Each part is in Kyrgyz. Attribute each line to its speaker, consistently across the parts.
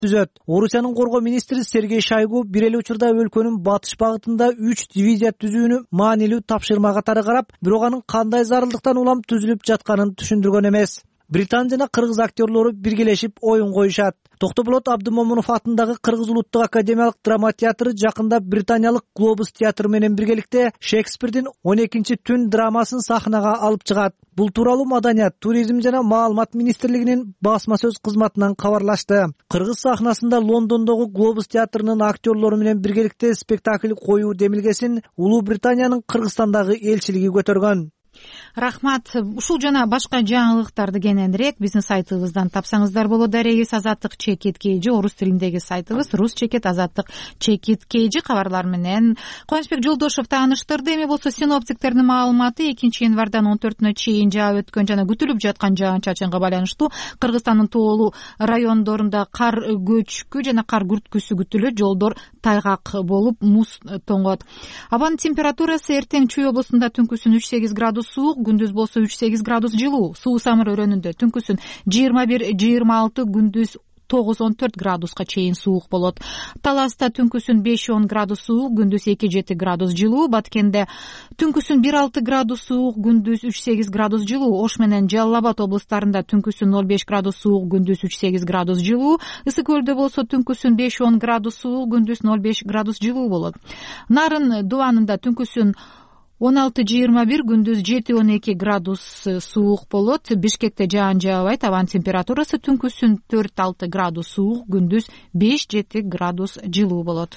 Speaker 1: түзөт. Орусиянын коргоо министри Сергей Шойгу бир эле учурда өлкөнүн батыш багытында 3 дивизия түзүүнү маанилүү тапшырма катары карап, бирок анын кандай зарылдыктан улам түзүлүп жатканын түшүндүргөн эмес. Британ жана кыргыз актерлору биргелешип оюн коюшат. Токтоболот Абдымомунов атындагы Кыргыз улуттук академиялык драма театры жакында британиялык Глобус театры менен биргеликте Шекспирдин 12-түн драмасын сахнага алып чыгат. Бул тууралуу Маданият, туризм жана маалымат министрлигинин басма сөз кызматынан кабарлашты. Кыргыз сахнасында Лондондогу Глобус театрынын актерлору менен биргеликте спектакль коюу демилгесин Улуу Британиянын Кыргызстандагы элчилиги көтөргөн.
Speaker 2: Рахмат. Ушул жана башка жаңылыктарды кененирээк биздин сайтыбыздан тапсаңыздар болот. Дарегиз Азаттык Чекит KG орус тилиндеги сайтыбыз Рус Чекит Азаттык Чекит KG кабарлар менен Кубанычбек Жолдошев тааныштырды. Эми болсо синоптиктердин маалыматы 2-январдан 14-нө чейин жаап өткөн жана күтүлүп жаткан жаан-чачынга байланыштуу Кыргызстандын тоолуу райондорунда кар көчкү жана кар күрткүсү күтүлөт. Жолдор тайгак болуп муз тоңот. Абанын температурасы эртең Чүй облусунда түнкүсүн 3-8 градус суук, күндүз болсо 3-8 градус жылуу. Суу Самыр өрөөнүндө түнкүсүн 21-26, күндүз 9-14 градуска чейин суук болот. Таласта түнкүсүн 5-10 градус суук, күндүз 2-7 градус жылуу. Баткенде түнкүсүн 1-6 градус суук, күндүз 3-8 градус жылуу. Ош менен Жалал Абад облустарында түнкүсүн 0-5 градус суук, күндүз 3-8 градус жылуу. Ысык көлдө болсо түнкүсүн 5-10 градус суук, күндүз 0-5 градус жылуу болот. Нарын Дубанында түнкүсүн 16-21, күндүз 7-12 градус суук болот. Бишкекте жаан жаабайт. Абан температурасы түнкүсүн 4-6 градус суук, күндүз 5-7 градус жылуу болот.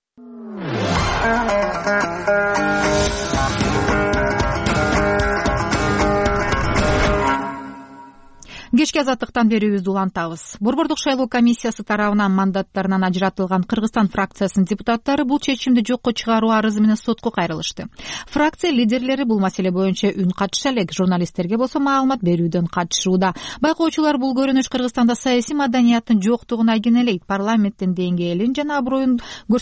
Speaker 2: Кечки азаттыктан берүүбүздү улантабыз. Борбордук шайлоо комиссиясы тарабынан мандаттарынан ажыратылган Кыргызстан фракциясынын депутаттары бул чечимди жокко чыгаруу арызы менен сотко кайрылышты. Фракция лидерлери бул маселе боюнча үн катыша элек, журналисттерге болсо маалымат берүүдөн катышууда. Байкоочулар бул көрүнүш Кыргызстанда саясий маданияттын жоктугуна кенелейт, парламенттин деңгээлин жана аброюн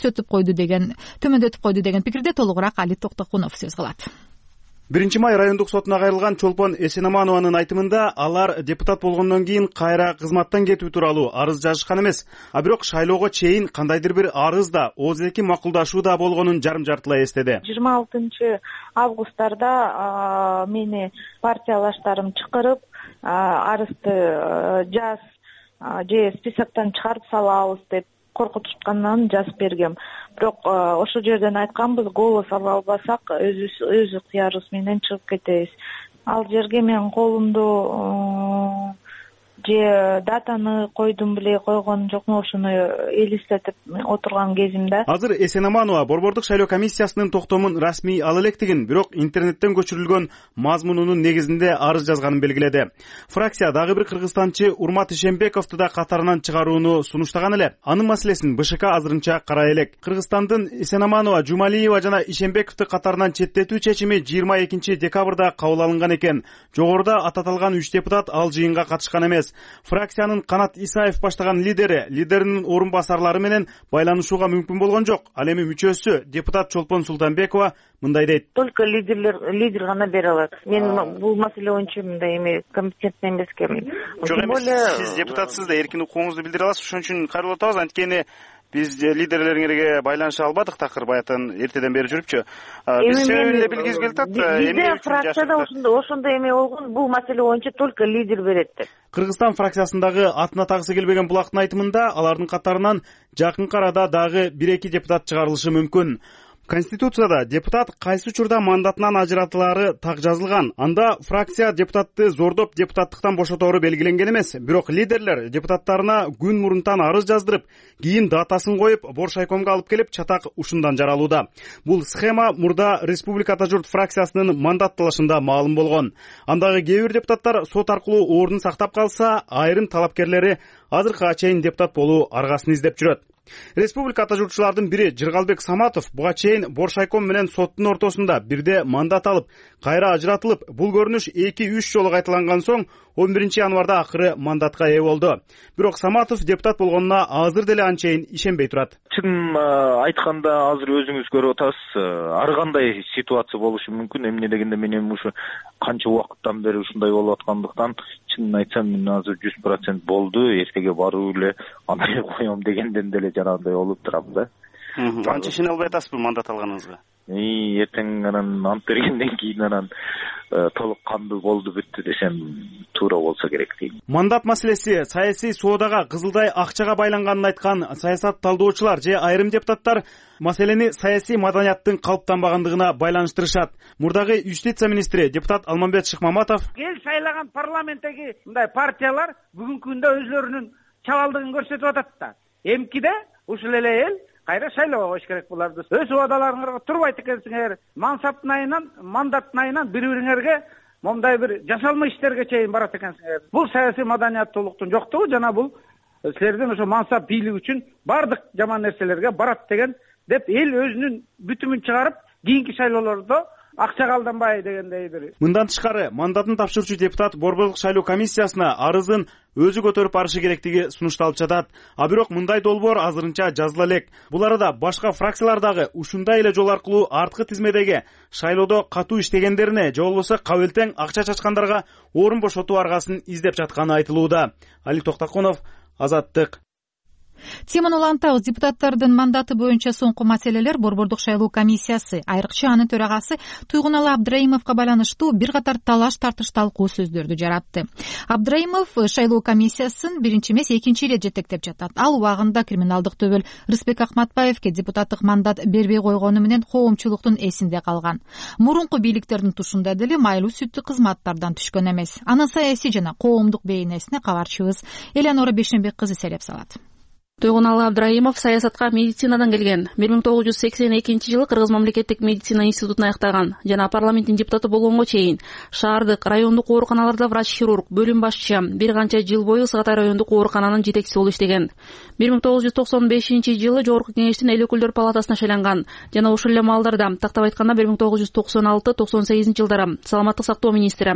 Speaker 2: төмөндөтүп койду деген пикирде. Толугураак Али Токтокунов сөз кылат.
Speaker 3: 1-май райондук сотуна кайрылган Чолпон Эсенаманованын айтымында алар депутат болгондон кийин кайра кызматтан кетүү тууралуу арыз жазышкан эмес, а бирок шайлоого чейин кандайдыр бир арыз да, ооз-эки макулдашуу да болгонун жарым-жартылай эстеди.
Speaker 4: 26 августарда мени партиялаштарым чакырып, арызды жаз же списоктон чыгарып салабыз деп коркутушкандан жазып бергем. Бирок ошол жерден айтканбыз, голос ала албасак өз ыктыярыбыз менен чыгып кетебиз. Ал жерге мен колумду же датаны койдум беле, койгон жокму, ошону элестетип отурган кезимде.
Speaker 3: Азыр Эсенаманова борбордук шайлоо комиссиясынын токтомун расмий ала электигин, бирок интернеттен көчүрүлгөн мазмунунун негизинде арыз жазганын белгиледи. Фракция дагы бир кыргызстанчы Урмат Ишембековду да катарынан чыгарууну сунуштаган эле. Анын маселесин БШК азырынча карай элек. Кыргызстандын Эсенаманова, Жумалиева жана Ишембековду катарынан четтетүү чечими 22 декабрда кабыл алынган экен. Жогоруда ататалган 3 депутат ал жыйынга катышкан эмес. Фракциянын Канат Исаев баштаган лидеринин орун басарлары менен байланышууга мүмкүн болгон жок. Ал эми мүчөсү депутат Чолпон Султанбекова мындай дейт.
Speaker 4: Только лидер гана бере алат. Мен бул маселе боюнча мындай эми компетентный эмес экенмин.
Speaker 3: Жок эмес, сиз депутатсыз да эркин укугуңузду билдире аласыз. Ошон үчүн кайрылып атабыз. Анткени биз лидерлериңерге байланыша албадык, такыр баятан эртеден бери жүрүпчү. Биз себебин эле билгибиз келип атат.
Speaker 4: Бизде фракцияда ошондой эме болгон, бул маселе боюнча только лидер берет деп.
Speaker 3: Кыргызстан фракциясындагы атына тагысы келбеген булактын айтымында алардын катарынан жакынкы арада дагы 1-2 депутат чыгарылышы мүмкүн. Конституцияда депутат кайсы учурда мандатынан ажыратылары так жазылган. Анда фракция депутатты зордоп депутаттыктан бошотору белгиленген эмес. Бирок лидерлер депутаттарына күн мурунтан арыз жаздырып, кийин датасын коюп, Боршайкомго алып келип, чатак ушундан жаралууда. Бул схема мурда Республика Ата журт фракциясынын мандат талашында маалым болгон. Андагы кээ бир депутаттар сот аркылуу ордун сактап калса, айрым талапкерлери азыркыга чейин депутат болуу аргасын издеп жүрөт. Республика ата журтчулардын бири Жыргалбек Саматов буга чейин Боршайком менен соттун ортосунда бирде мандат алып, кайра ажыратылып, бул көрүнүш 2-3 жолу кайталанган соң 11 январда акыры мандатка ээ болду. Бирок Саматов депутат болгонуна азыр деле анчейин ишенбей турат.
Speaker 5: Чын айтканда азыр өзүңүз көрүп атасыз, ар кандай ситуация болушу мүмкүн. Эмне дегенде мен эми ушу канча убакыттан бери ушундай болуп аткандыктан чынын айтсам мен азыр 100% болду, эртеге барып эле андай коем дегенден деле жанагындай болуп турам да.
Speaker 3: Анча ишене албай атасызбы мандат алганыңызга?
Speaker 5: Эртең анан ант бергенден кийин анан толук кандуу болду бүттү десем туура болсо керек дейм.
Speaker 3: Мандат маселеси саясий соодага кызылдай акчага байланганын айткан саясат талдоочулар же айрым депутаттар маселени саясий маданияттын калыптанбагандыгына байланыштырышат. Мурдагы юстиция министри депутат Алмамбет Шыкмаматов
Speaker 6: эл шайлаган парламенттеги мындай партиялар бүгүнкү күндө өзлөрүнүн чабалдыгын көрсөтүп атат да. Эмкиде ушул эле эл кайра шайлоо коюш керек буларды. Өз убадаларыңарга турбайт экенсиңер. Мансаптын айынан, мандаттын айынан бири-бириңерге момдай бир жасалма иштерге чейин барат экенсиңер. Бул саясий маданияттуулуктун жоктугу жана бул силердин ошо мансап бийлик үчүн бардык жаман нерселерге барат деген деп эл өзүнүн бүтүмүн чыгарып кийинки шайлоолордо акчага алданбай дегендей бир.
Speaker 3: Мындан тышкары мандатын тапшырчу депутат Борборлук шайлоо комиссиясына арызын өзү көтөрүп барышы керектиги сунушталып жатат. А бирок мындай долбоор азырынча жазыла элек. Бул арада башка фракциялардагы ушундай эле жол аркылуу арткы тизмедеги шайлоодо катуу иштегендерине же болбосо кабылтең акча чачкандарга орун бошотуу аргасын издеп жатканы айтылууда. Али Токтаконов, Азаттык.
Speaker 2: Теманы улантабыз. Депутаттардын мандаты боюнча соңку маселелер Борбордук шайлоо комиссиясы, айрыкча анын төрагасы Туйгуналы Абдраимовго байланыштуу бир катар талаш тартыш талкуу сөздөрдү жаратты. Абдраимов шайлоо комиссиясын биринчи эмес экинчи ирет жетектеп жатат. Ал убагында криминалдык төбөл Рыспек Акматбаевке депутаттык мандат бербей койгону менен коомчулуктун эсинде калган. Мурунку бийликтердин тушунда деле майлуу сүттүү кызматтардан түшкөн эмес. Анын саясий жана коомдук бейнесине кабарчыбыз Элеонора Бешенбек кызы сереп салат.
Speaker 7: Туйгуналы Абдраимов саясатка медицинадан келген. 1982 жылы Кыргыз мамлекеттик медицина институтун аяктаган жана парламенттин депутаты болгонго чейин шаардык, райондук ооруканаларда врач-хирург, бөлүм башчы, бир канча жыл бою Сыгытай райондук оорукананын жетекчиси болуп иштеген. 1995 жылы Жогорку Кеңештин эл өкүлдөр палатасына шайланган жана ушул эле маалдарда тактап айтканда 1996-98 жылдары саламаттык сактоо министри,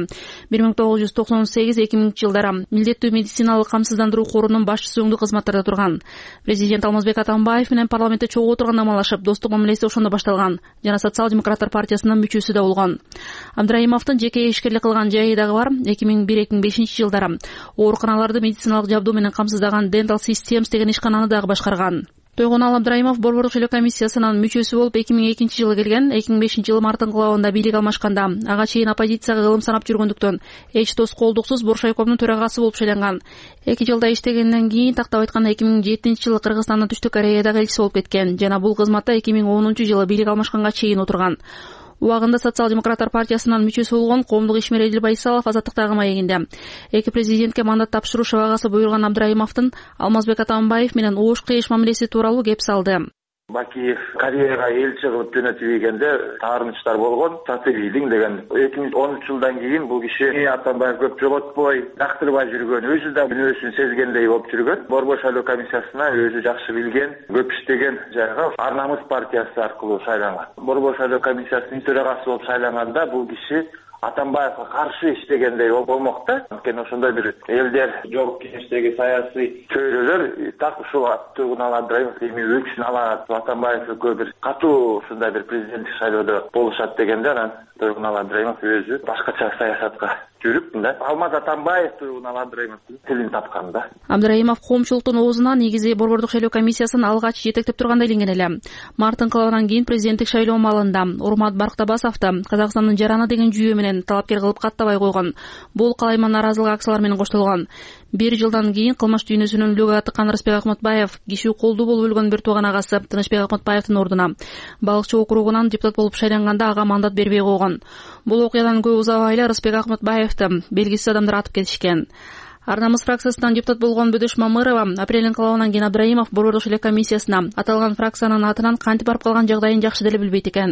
Speaker 7: 1998-2000 жылдары милдеттүү медициналык камсыздандыруу корунун башчысы өңдүү кызматтарда турган. Президент Алмазбек Атамбаев менен парламентте чогуу отурганда амалашып, достук мамилеси ошондо башталган жана социал-демократтар партиясынын мүчөсү да болгон. Абдраимовдун жеке ишкерлик кылган жайы дагы бар. 2001-2005 жылдары ооруканаларды медициналык жабдуу менен камсыздаган Dental Systems деген ишкананы дагы башкарган. Туйгуналы Абдраимов Борборлук шайлоо комиссиясынын мүчөсү болуп 2002 жылы келген. 2005 жылы марттын кылабында бийлик алмашканда ага чейин оппозицияга кылым санап жүргөндүктөн эч тоскоолдуксуз Боршайкомдун төрагасы болуп шайланган. 2 жылда иштегенден кийин тактап айтканда 2007 жылы Кыргызстандын Түштүк Кореядагы элчиси болуп кеткен жана бул кызматта 2010 жылы бийлик алмашканга чейин отурган. Убагында социал-демократтар партиясынын мүчөсү болгон коомдук ишмер Эдил Байсалов Азаттыктагы маегинде эки президентке мандат тапшыруу шабагасы буйруган Абдраимовдун Алмазбек Атамбаев менен оош кыйыш мамилеси тууралуу кеп салды.
Speaker 5: Баки Кореяга элчи кылып жөнөтүлгөндө таарынычтар болгон, Сатыбийдин деген 2013 жылдан кийин бул киши Атамбаев көп жоготпой, дактырбай жүргөн, өзү да мүнөзүн сезгендей болуп жүргөн. Борбор шайлоо комиссиясына өзү жакшы билген, көп иштеген жайга Ар намыс партиясы аркылуу шайланган. Борбор шайлоо комиссиясынын төрагасы болуп шайланганда бул киши Атамбаевга каршы иштегендей болмок да. Анткени ошондой бир элдер Жогорку Кеңештеги саясий чөйрөлөр так ушул Туйгуналы Абдраимов эми өксүн алат, Атамбаевге бир катуу ушундай бир президенттик шайлоодо болушат дегенде анан Туйгуналы Абдраимов өзү башкача саясатка жүрүп да. Алмаз Атамбаев Туйгуналы Абдраимовдун тилин тапкан да.
Speaker 7: Абдраимов коомчулуктун оозуна негизи Борбордук шайлоо комиссиясын алгач жетектеп тургандай илинген эле. Марттын кылабынан кийин президенттик шайлоо маалында Урмат Барктабасовду Казакстандын жараны деген жүйө менен талапкер кылып каттабай койгон. Бул калайма нааразылык акциялар менен коштолгон. 1 жылдан кийин кылмыш дүйнөсүнүн үлгүгө тыккан Рыспек Акматбаев киши колдуу болуп өлгөн бир тууган агасы Тынычбек Акматбаевдин ордуна Балыкчы округунан депутат болуп шайланганда ага мандат бербей койгон. Бул окуядан көп узабай эле Рыспек Акматбаевди белгисиз адамдар атып кетишкен. Ар намыс фракциясынан депутат болгон Бөдөш Мамырова апрелдин кылабынан кийин Абдраимов Борборлук шайлоо комиссиясына аталган фракциянын атынан кантип барып калган жагдайын жакшы деле билбейт экен.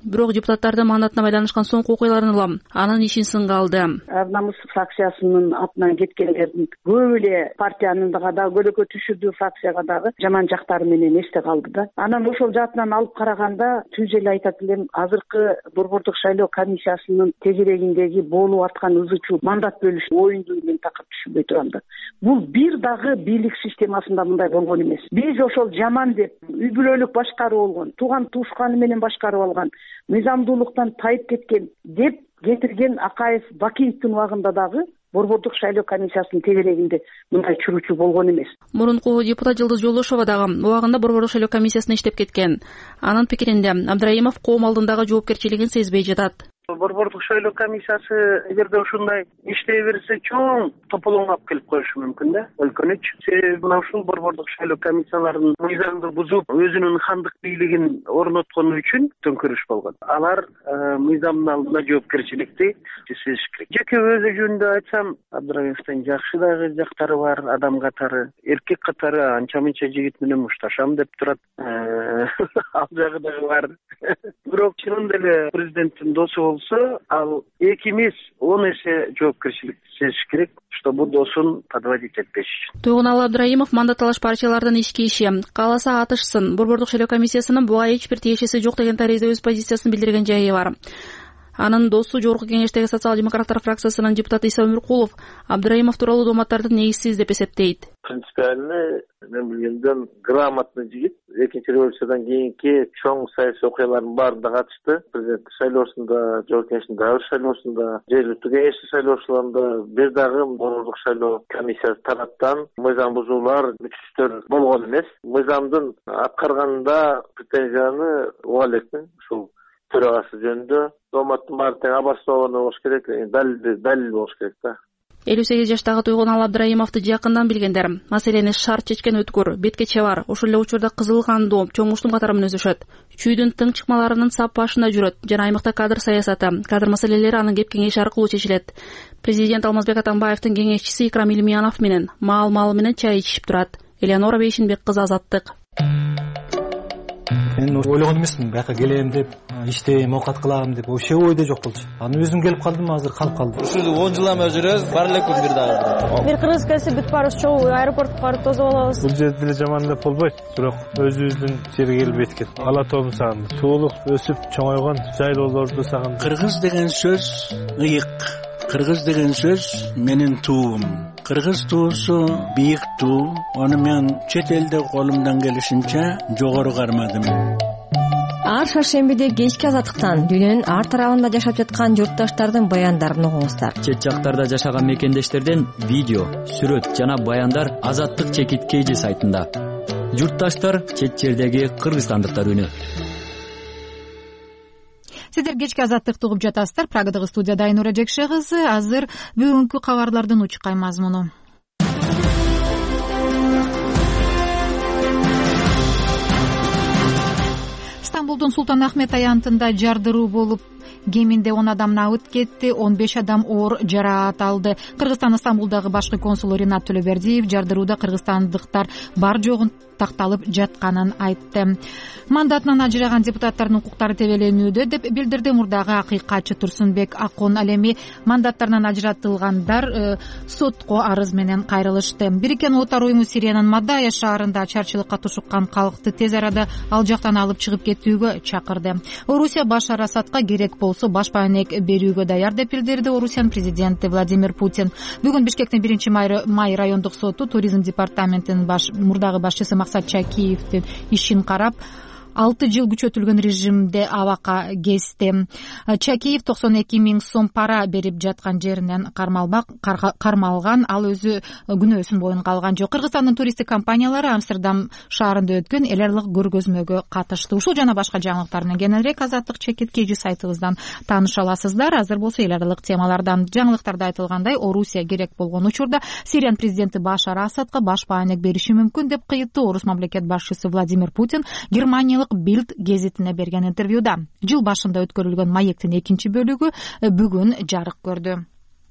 Speaker 7: бирок депутаттардын мандатына байланышкан соңку окуяларын улам анын ишин сынга алды.
Speaker 8: Ар намус фракциясынын атынан кеткендердин көп эле партиянын да көлөкө түшүрдүү фракцияга дагы жаман жактары менен эсте калды да. Анан ошол жаатынан алып караганда түз эле айтат элем, азыркы борбордук шайлоо комиссиясынын тегерегиндеги болуп аткан ызы чуу мандат бөлүш оюнду мен такыр түшүнбөй турам да. Бул бир дагы бийлик системасында мындай болгон эмес. Биз ошол жаман деп үй бүлөлүк башкаруу болгон, тууган туушканы менен башкарып алган, мыйзамдуулуктан тайып кеткен деп кетирген Акаев Бакиевдин убагында дагы борбордук шайлоо комиссиясынын тегерегинде мындай чуручу болгон эмес.
Speaker 7: Мурунку депутат Жылдыз Жолдошова дагы убагында борбордук шайлоо комиссиясында иштеп кеткен. Анын пикиринде Абдрайымов коом алдындагы жоопкерчилигин сезбей жатат.
Speaker 9: Борбордук шайлоо комиссиясы эгерде ушундай иштей берсе чоң тополоң алып келип коюшу мүмкүн да, өлкөнүч. Себеби мына ушул борбордук шайлоо комиссияларынын мыйзамды бузуп, өзүнүн хандык бийлигин орноткону үчүн төңкөрүш болгон. Алар мыйзамдын алдында жоопкерчиликти сезиш керек. Жеке өзү жөнүндө айтсам, Абдрайымовдун жакшы дагы жактары бар, адам катары, эркек катары анча-мынча жигит менен мушташам деп турат. Ал жагы дагы бар. Бирок чынында эле президенттин досу болсо, ал 2 эмес 10 эсе жоопкерчиликти сезиш керек, чтобы досун подводить этпеш үчүн.
Speaker 7: Тугуналы Абдрайымов мандат талаш партиялардын ички иши, кааласа атышсын, борбордук шайлоо комиссиясынын буга эч бир тиешеси жок деген таризде өз позициясын билдирген жайы бар. Анын досу жогорку кеңештеги социал-демократтар фракциясынын депутаты Иса Өмүркулов Абдрайымов тууралуу дооматтарды негизсиз деп эсептейт.
Speaker 10: Принципиально мен билгенден грамотный жигит. Экинчи революциядан кийинки чоң саясий окуялардын баарында катышты. Президенттик шайлоосунда, жогорку кеңештин дагы шайлоосунда, жергиликтүү кеңештин шайлоочуларында бир дагы борбордук шайлоо комиссиясы тараптан мыйзам бузуулар, мүчүстөр болгон эмес. Мыйзамдын аткарганында претензияны уга элекмин. Ушул төрагасы жөнүндө дооматтын баары тең обоснованный болуш керек, далил болуш керек да.
Speaker 7: 58 жаштагы Туйгуналы Абдрайымовду жакындан билгендер маселени шарт чечкен өткөр, беткече бар. Ошол эле учурда кызыл кандуу, чоң уштум катары менен өсүшөт. Чүйдүн тың чыкмаларынын сап башында жүрөт. Жана аймакта кадр саясаты, кадр маселелери анын кеп кеңеш аркылуу чечилет. Президент Алмазбек Атамбаевдин кеңешчиси Икрам Илмиянов менен маал менен чай ичишип турат. Элеонора Бейшинбек кызы Азаттык.
Speaker 11: Мен ойлогон эмесмин, бияка келем деп, иштейм, оокат кылам деп, вообще ойдо жок болчу. Анан өзүм келип калдым, азыр калып калдым.
Speaker 12: Ушул 10 жыл эме жүрөбүз, бар элекпиз бир дагы.
Speaker 13: Бир кыргыз келсе бүт барыбыз чогуу аэропортко барып тосуп алабыз.
Speaker 14: Бул жерде деле жаман деп болбойт, бирок өзүбүздүн жерге келип эткет. Ала тобун сагындым. Туулуп, өсүп, чоңойгон жайлоолорду сагындым.
Speaker 15: Кыргыз деген сөз ыйык. Кыргыз деген сөз менин туум. Кыргыз туусу бийик туу. Аны мен чет элде колумдан келишинче жогору кармадым.
Speaker 16: Ар шаршембиде кечки азаттыктан дүйнөнүн ар тарабында жашап жаткан журтташтардын баяндарын угуңуздар.
Speaker 17: Чет жактарда жашаган мекендештерден видео, сүрөт жана баяндар Азаттык чекит KG сайтында. Журтташтар чет жердеги кыргызстандыктар үнү.
Speaker 2: Сиздер кечки Азаттыкты угуп жатасыздар. Прагадагы студияда Айнура Жекше кызы. Азыр бүгүнкү кабарлардын учкай мазмуну. Стамбулдун Султан Ахмет аянтында жардыруу болуп, кеминде 10 адам абыт кетти, 15 адам оор жараат алды. Кыргызстан Стамбулдагы башкы консулу Ринат Төлөбердиев жардырууда кыргызстандыктар бар жогун такталып жатканын айтты. Мандатынан ажыраган депутаттардын укуктары тебеленүүдө деп билдирди мурдагы акыйкатчы Турсунбек Акон. Ал эми мандаттарынан ажыратылгандар сотко арыз менен кайрылышты. Бириккен Улуттар уюму Сириянын Мадая шаарында ачарчылыкка тушуккан калкты тез арада ал жактан алып чыгып кетүүгө чакырды. Орусия Башар Асадка керек болсо баш баанек берүүгө даяр деп билдирди Орусиянын президенти Владимир Путин. Бүгүн Бишкектин 1-май райондук соту туризм департаментинин мурдагы башчысы Максат Чакиевдин ишин карап 6 жыл күчөтүлгөн режимде абакка кести. Чакиев 92 000 сом пара берип жаткан жеринен кармалган, ал өзү күнөөсүн боюнга алган жок. Кыргызстандын туристтик компаниялары Амстердам шаарында өткөн эл аралык көргөзмөгө катышты. Ушул жана башка жаңылыктар менен кененирээк Азаттык чекит KG сайтыбыздан тааныша аласыздар. Азыр болсо эл аралык темалардан жаңылыктарда айтылгандай, Орусия керек болгон учурда Сириянын президенти Башар Асадка баш баанек бериши мүмкүн деп кыйытты Орус мамлекет башчысы Владимир Путин Германия Билд гезитине берген интервьюда. Жыл башында өткөрүлгөн маектин экинчи бөлүгү бүгүн жарык көрдү.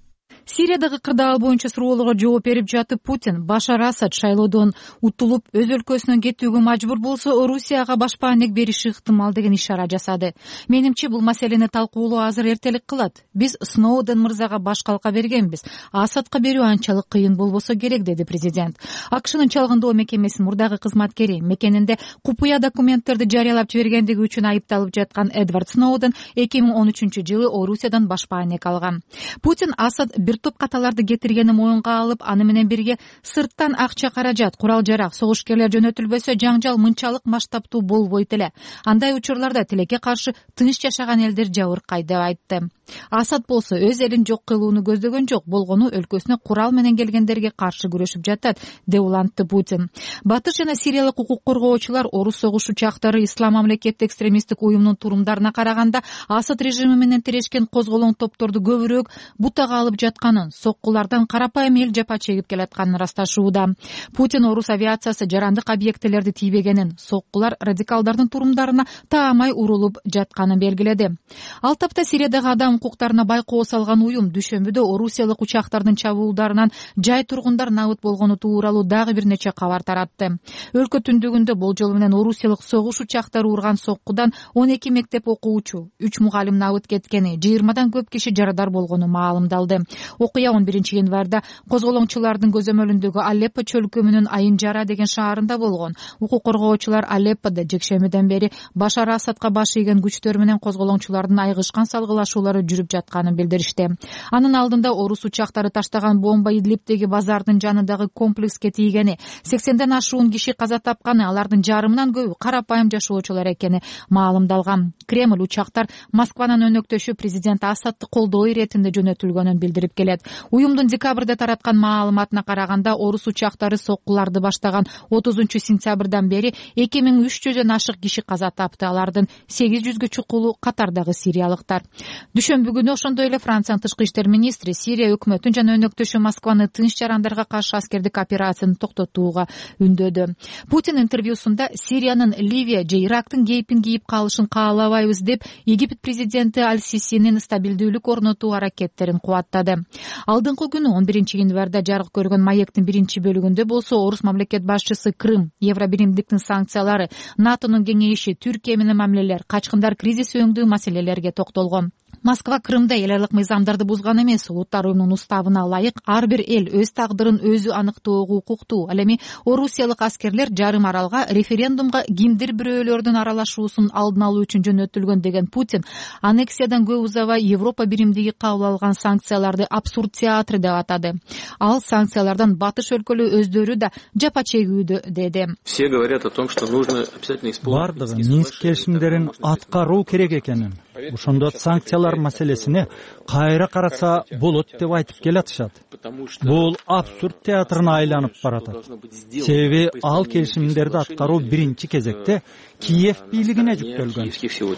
Speaker 2: Сириядагы кырдаал боюнча суроолорго жооп берип жатып Путин Башар Асад шайлоодон утулуп өз өлкөсүнөн кетүүгө мажбур болсо Орусияга баш баанек бериши ыктымал деген ишара жасады. Менимче бул маселени талкуулоо азыр эртелик кылат. Биз Сноуден мырзага баш калка бергенбиз. Асадка берүү анчалык кыйын болбосо керек, деди президент. АКШнын чалгындоо мекемесинин мурдагы кызматкери мекенинде купуя документтерди жарыялап жибергендиги үчүн айыпталып жаткан Эдвард Сноуден 2013-жылы Орусиядан баш баанек алган. Путин Асад бир топ каталарды кетиргени моюнга алып, аны менен бирге сырттан акча, каражат, курал жарак, согушкерлер жөнөтүлбөсө жаңжал мынчалык масштабтуу болбойт эле. Андай учурларда тилекке каршы тынч жашаган элдер жабыркайт деп айтты. Асад болсо өз элин жок кылууну көздөгөн жок, болгону өлкөсүнө курал менен келгендерге каршы күрөшүп жатат, деп улантты Путин. Батыш жана сириялык укук коргоочулар орус согуш учактары Ислам мамлекети экстремисттик уюмунун турумдарына караганда Асад режими менен тирешкен козголоң топторду көбүрөөк бутага алып жатканын, соккулардан карапайым эл жапа чегип келатканын ырасташууда. Путин орус авиациясы жарандык объектилерди тийбегенин, соккулар радикалдардын турумдарына таамай урулуп жатканын белгиледи. Ал тапта Сириядагы адам укуктарына байкоо салган уюм дүйшөмбүдө орусиялык учактардын чабуулдарынан жай тургундар набыт болгону тууралуу дагы бир нече кабар таратты. Өлкө түндүгүндө болжол менен орусиялык согуш учактары урган соккудан 12 мектеп окуучу, 3 мугалим набыт кеткени, 20дан көп киши жарадар болгону маалымдалды. Окуя 11 январда козголоңчулардын көзөмөлүндөгү Алеппо чөлкөмүнүн Айынжара деген шаарында болгон. Укук коргоочулар Алеппода жекшемиден бери Башар Асадка баш ийген күчтөр менен козголоңчулардын айгышкан салгылашуулары жүрүп жатканын билдиришти. Анын алдында орус учактары таштаган бомба Идлибтеги базардын жанындагы комплекске тийгени, 80ден ашуун киши каза тапканы, алардын жарымынан көбү карапайым жашоочулар экени маалымдалган. Кремль учактар Москванын өнөктөшү президент Асадты колдоо иретинде жөнөтүлгөнүн билдирип келет. Уюмдун декабрда тараткан маалыматына караганда орус учактары соккуларды баштаган 30-сентябрдан бери 2300дөн ашык киши каза тапты. Алардын 800гө чукулу катардагы сириялыктар. Дүйшөмбү күнү ошондой эле Франциянын тышкы иштер министри Сирия өкмөтүн жана өнөктөшү Москваны тынч жарандарга каршы аскердик операцияны токтотууга үндөдү. Путин интервьюсунда Сириянын Ливия же Ирактын кейпин кийип калышын каалабайбыз деп Египет президенти Аль-Сисинин стабилдүүлүк орнотуу аракеттерин кубаттады. Алдыңкы күнү 11 январда жарык көргөн маектин биринчи бөлүгүндө болсо орус мамлекет башчысы Крым, Евробиримдиктин санкциялары, НАТОнун кеңейиши, Түркия менен мамилелер, качкындар кризиси өңдүү маселелерге токтолгон. Москва Крымда эл аралык мыйзамдарды бузган эмес, улуттар уюмунун уставына ылайык ар бир эл өз тагдырын өзү аныктоого укуктуу. Ал эми орусиялык аскерлер жарым аралга референдумга кимдир бирөөлөрдүн аралашуусун алдын алуу үчүн жөнөтүлгөн деген Путин аннексиядан көп узабай Европа биримдиги кабыл алган санкцияларды абсурд театры деп атады. Ал санкциялардан батыш өлкөлөр өздөрү да жапа чегүүдө, деди.
Speaker 18: Все говорят о том, что нужно обязательно исполнить.
Speaker 19: Бардыгы Минск келишимдерин аткаруу керек экенин, ошондо санкциялар маселесине кайра караса болот деп айтып келатышат. Бул абсурд театрына айланып баратат. Себеби ал келишимдерди аткаруу биринчи кезекте Киев бийлигине жүктөлгөн.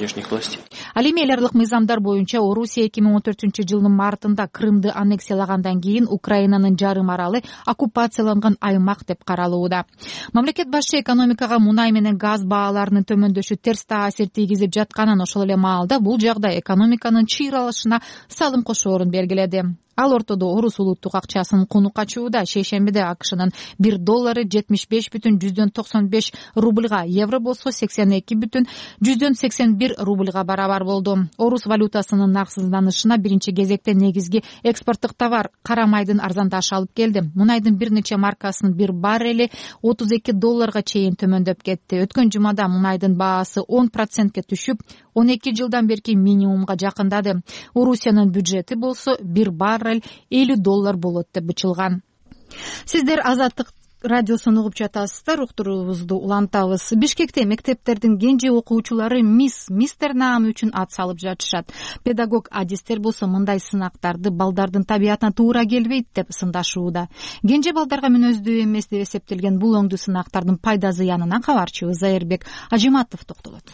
Speaker 2: Ал эми эл аралык мыйзамдар боюнча Орусия 2014-жылдын мартында Крымды аннексиялагандан кийин Украинанын жарым аралы оккупацияланган аймак деп каралууда. Мамлекет башчы экономикага мунай менен газ бааларынын төмөндөшү терс таасир тийгизип жатканын, ошол эле маалда бул жагдай экономиканын чыйралышына салым кошоорун белгиледи. Ал ортодо орус улуттук акчасынын куну качууда. Шейшембиде АКШнын $1 75,95 рубльга, евро болсо 82,81 рубльга барабар болду. Орус валютасынын нарксызданышына биринчи кезекте негизги экспорттук товар кара майдын арзандашы алып келди. Мунайдын бир нече маркасынын бир баррели $32 чейин төмөндөп кетти. Өткөн жумада мунайдын баасы 10%ке түшүп, 12 жылдан берки минимумга жакындады. Орусиянын бюджети болсо бир баррель $50 болот деп бычылган. Сиздер Азаттык радиосун угуп жатасыздар, уктуруубузду улантабыз. Бишкекте мектептердин кенже окуучулары мистер наамы үчүн ат салып жатышат. Педагог адистер болсо мындай сынактарды балдардын табиятына туура келбейт деп сындашууда. Кенже балдарга мүнөздүү эмес деп эсептелген бул оңдуу сынактардын пайда зыянына кабарчыбыз Зайырбек Ажиматов токтолот.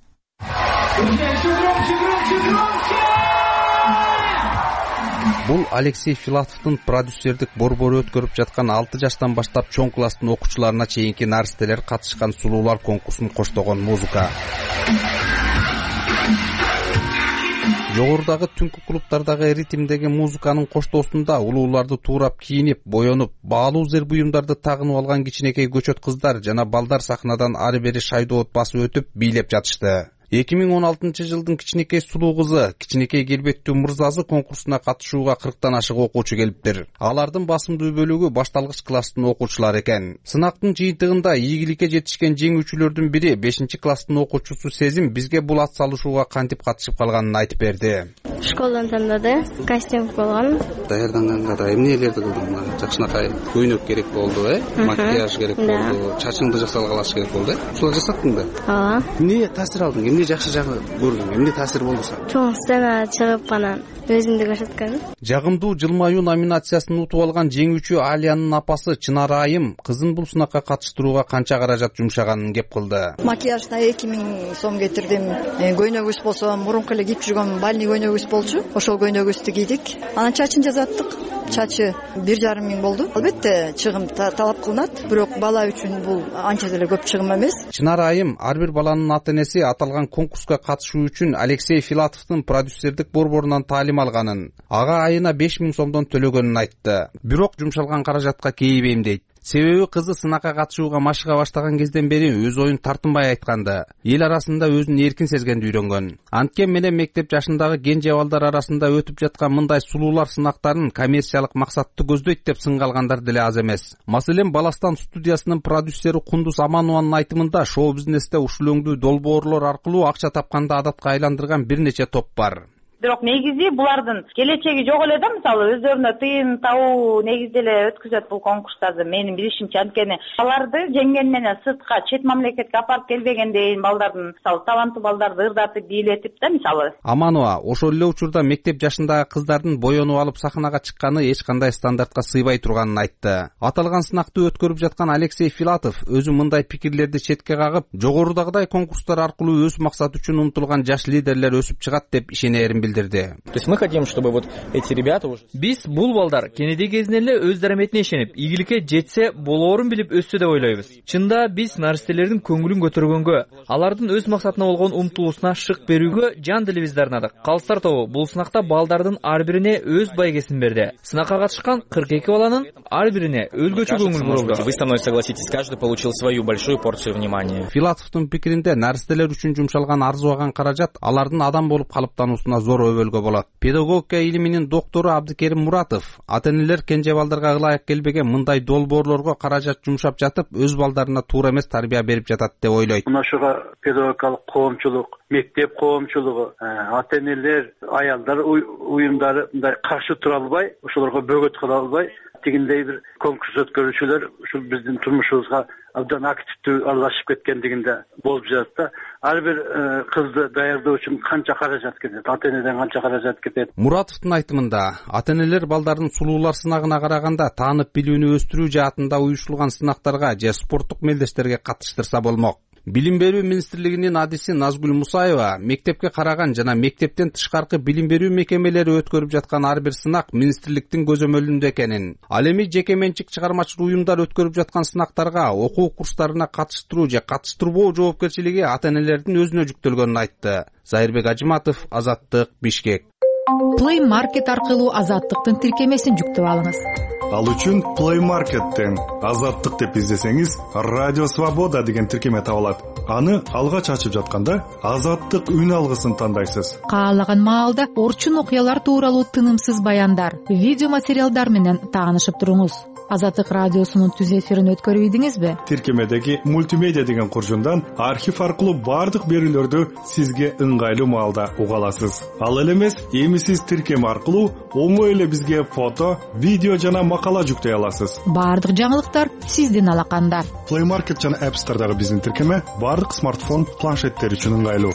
Speaker 20: Бул Алексей Филатовдун продюсердик борбору өткөрүп жаткан 6 жаштан баштап чоң класстын окуучуларына чейинки наристелер катышкан сулуулар конкурсун коштогон музыка. Жогорудагы түнкү клубтардагы ритмдеги музыканын коштоосунда улууларды туурап кийинип, боенуп, баалуу зер буюмдарды тагынып алган кичинекей көчөт кыздар жана балдар сахнадан ары бери шайдоот басып өтүп бийлеп жатышты. 2016-жылдын кичинекей сулуу кызы, кичинекей келбеттүү мырзасы конкурсуна катышууга 40тан ашык окуучу келиптир. Алардын басымдуу бөлүгү башталгыч класстын окуучулары экен. Сынактын жыйынтыгында ийгиликке жетишкен жеңүүчүлөрдүн бири 5-класстын окуучусу Сезим бизге бул ат салышууга кантип катышып калганын айтып берди.
Speaker 13: Школадан тандады, костюм болгон.
Speaker 20: Даярданганга да эмнелерди кылдың? Жакшынакай көйнөк керек болду, макияж керек болду, чачыңды жасалгалаш керек болду. Ушулар жасаттың да?
Speaker 13: Ооба.
Speaker 20: Эмне таасир алдың? Эмне жакшы жагы көрдүң? Эмне таасир болду сага?
Speaker 13: Чоң сцена чыгып анан өзүмдү көрсөткөн.
Speaker 20: Жагымдуу жылмаюу номинациясын утуп алган жеңүүчү Алиянын апасы Чынар Айым кызын бул сынакка катыштырууга канча каражат жумшаганын кеп кылды.
Speaker 21: Макияжда 2000 сом кетирдим. Көйнөгүбүз болсо мурунку эле кийип жүргөн бальный көйнөгүбүз болчу. Ошол көйнөгүбүздү кийдик. Анан чачын жасаттык. Чачы 1,5 миң болду. Албетте чыгым талап кылынат, бирок бала үчүн бул анча деле көп чыгым эмес.
Speaker 20: Чынар Айым ар бир баланын ата-энеси аталган конкурска катышуу үчүн Алексей Филатовдун продюсердик борборунан таалим алганын, ага айына 5 миң сомдон төлөгөнүн айтты. Бирок жумшалган каражатка кейибейм дейт. Себеби кызы сынакка катышууга машыга баштаган кезден бери өз оюн тартынбай айтканды, эл арасында өзүн эркин сезгенди үйрөнгөн. Анткени менен мектеп жашындагы кенже балдар арасында өтүп жаткан мындай сулуулар сынактарын коммерциялык максатты көздөйт деп сынга алгандар деле аз эмес. Маселен, Баластан студиясынын продюсери Кундуз Аманованын айтымында шоу бизнесте ушул өңдүү долбоорлор аркылуу акча тапканды адатка айландырган бир нече топ бар.
Speaker 4: Бирок негизи булардын келечеги жок эле да, мисалы өздөрүнө тыйын табуу негизде эле өткүзөт бул конкурстарды. Менин билишимче, анткени аларды жеңген менен сыртка чет мамлекетке апарып келбегенден балдардын, мисалы таланттуу балдарды ырдатып, бийлетип да, мисалы.
Speaker 20: Аманова ошол эле учурда мектеп жашындагы кыздардын боенуп алып сахнага чыкканы эч кандай стандартка сыйбай турганын айтты. Аталган сынакты өткөрүп жаткан Алексей Филатов өзү мындай пикирлерди четке кагып, жогорудагыдай конкурстар аркылуу өз максаты үчүн умтулган жаш лидерлер өсүп чыгат деп ишенерин билдирди.
Speaker 22: То есть мы хотим, чтобы вот эти ребята уже... Биз бул балдар кенеди кезинен эле өз дараметине ишенип, ийгиликке жетсе болоорун билип өссө деп ойлойбуз. Чында биз наристелердин көңүлүн көтөргөнгө, алардын өз максатына болгон умтулуусуна шык берүүгө жан дилибизди арнадык. Калыстар тобу бул сынакта балдардын ар бирине өз байгесин берди. Сынакка катышкан 42 баланын ар бирине өзгөчө көңүл бурулду. Вы со мной согласитесь, каждый получил свою большую порцию внимания.
Speaker 20: Филатовдун пикиринде наристелер үчүн жумшалган арзубаган каражат алардын адам болуп калыптануусуна зор өбөлгө болот. Педагогика илиминин доктору Абдыкерим Муратов ата-энелер кенже балдарга ылайык келбеген мындай долбоорлорго каражат жумшап жатып, өз балдарына туура эмес тарбия берип жатат деп ойлойт.
Speaker 9: Мына ушуга педагогикалык коомчулук, мектеп коомчулугу, ата-энелер, аялдар уюмдары мындай каршы тура албай, ошолорго бөгөт кыла албай, тигиндей бир конкурс өткөрүүчүлөр ушул биздин турмушубузга абдан активдүү аралашып кеткендигинде болуп жатат да. Ар бир кызды даярдоо үчүн канча каражат кетет, ата-энеден канча каражат кетет.
Speaker 20: Муратовдун айтымында, ата-энелер балдардын сулуулар сынагына караганда таанып билүүнү өстүрүү жаатында уюштурулган сынактарга же спорттук мелдештерге катыштырса болмок. Билим берүү министрлигинин адиси Назгүл Мусаева мектепке караган жана мектептен тышкаркы билим берүү мекемелери өткөрүп жаткан ар бир сынак министрликтин көзөмөлүндө экенин, ал эми жеке менчик чыгармачыл уюмдар өткөрүп жаткан сынактарга окуу курстарына катыштыруу же катыштырбоо жоопкерчилиги ата-энелердин өзүнө жүктөлгөнүн айтты. Зайырбек Ажиматов, Азаттык, Бишкек.
Speaker 2: Play Market аркылуу Азаттыктын тиркемесин жүктөп алыңыз.
Speaker 23: Ал үчүн Play Market'тен Азаттык деп издесеңиз, Радио Свобода деген тиркеме табылат. Аны алгач ачып жатканда Азаттык үн алгысын тандайсыз.
Speaker 2: Каалаган маалда орчун окуялар тууралуу тынымсыз баяндар, видео материалдар менен таанышып туруңуз. Азаттык радиосунун түз эфирин өткөрүп ийдиңизби?
Speaker 23: Тиркемедеги мультимедиа деген куржундан архив аркылуу бардык берүүлөрдү сизге ыңгайлуу маалда уга аласыз. Ал эле эмес, эми сиз тиркеме аркылуу оңой эле бизге фото, видео жана макала жүктөй аласыз.
Speaker 2: Бардык жаңылыктар сиздин алаканда.
Speaker 23: Play Market жана App Store'дагы биздин тиркеме бардык смартфон, планшеттер үчүн ыңгайлуу.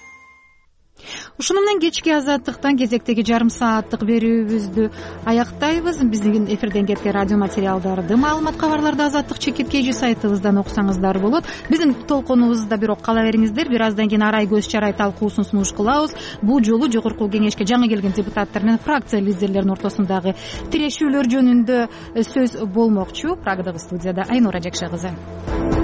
Speaker 2: Ушуну менен кечки Азаттыктан кезектеги жарым сааттык берүүбүздү аяктайбыз. Биздин эфирден кеткен радио материалдарды, маалымат кабарларды Азаттык чекиткейжи сайтыбыздан окусаңыздар болот. Биздин толкунубузда бирок кала бериңиздер. Бир аздан кийин арай көз чарай талкуусун сунуш кылабыз. Бул жолу жогорку кеңешке жаңы келген депутаттар менен фракция лидерлеринин ортосундагы тирешүүлөр жөнүндө сөз болмокчу. Прагдагы студияда Айнура Жакша кызы.